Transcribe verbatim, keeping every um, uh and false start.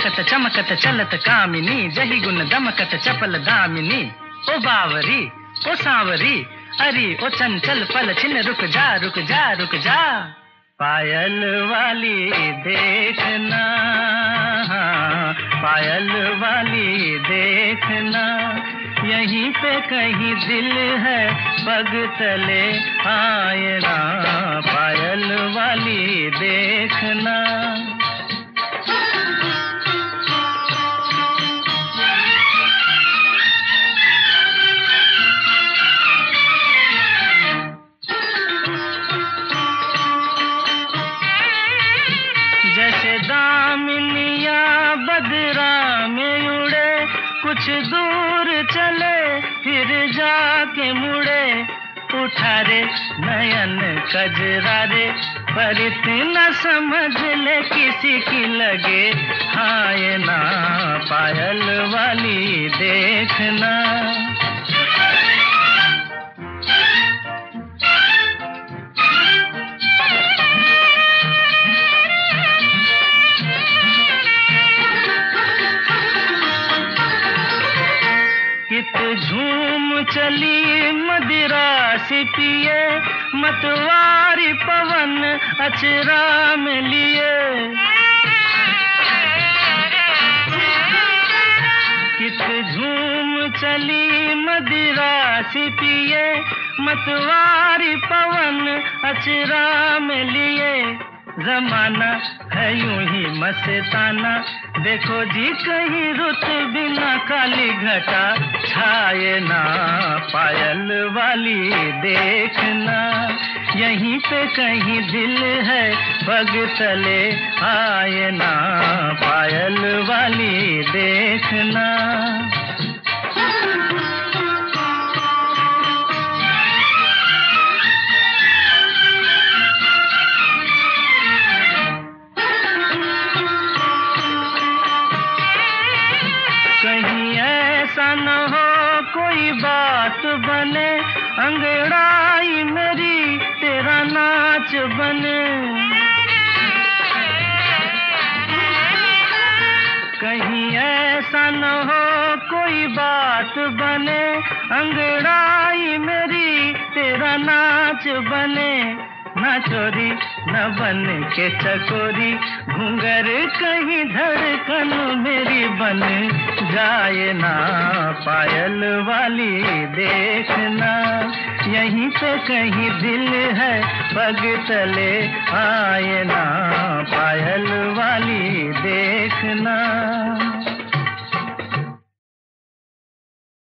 चमकत चमकत चलत कामिनी, जही गुण दमकत चपल दामिनी। ओ बावरी ओ सांवरी, अरे ओ चंचल पल छिन, रुक जा रुक जा रुक जा। पायल वाली देखना, पायल वाली देखना, यहीं पे कहीं दिल है पग तले आए ना। पायल वाली देखना। जैसे दामिनिया बदरा में उड़े, कुछ दूर चले फिर जाके मुड़े। उठा रे नयन कजरा रे, पर इतना समझ ले किसी की लगे हाय ना। पायल वाली देखना। कित झूम चली मदिरा सी पिए, मतवारी पवन अचरा में लिए। कित झूम चली मदिरा सी पिए, मतवारी पवन अचरा में लिए। जमाना है यूं ही मस्ताना, देखो जी कहीं रुत बिना काली घटा छाए ना। पायल वाली देखना, यहीं पे कहीं दिल है पग तले आए ना। पायल वाली देखना। कहीं ऐसा न हो कोई बात बने, अंगड़ाई मेरी तेरा नाच बने। कहीं ऐसा न हो कोई बात बने, अंगड़ाई मेरी तेरा नाच बने। ना चोरी न बन के चकोरी, घूंगर कहीं धड़कन मेरी बन जाए ना। पायल वाली देखना, यहीं पे कहीं दिल है पग तले आए ना। पायल वाली देखना।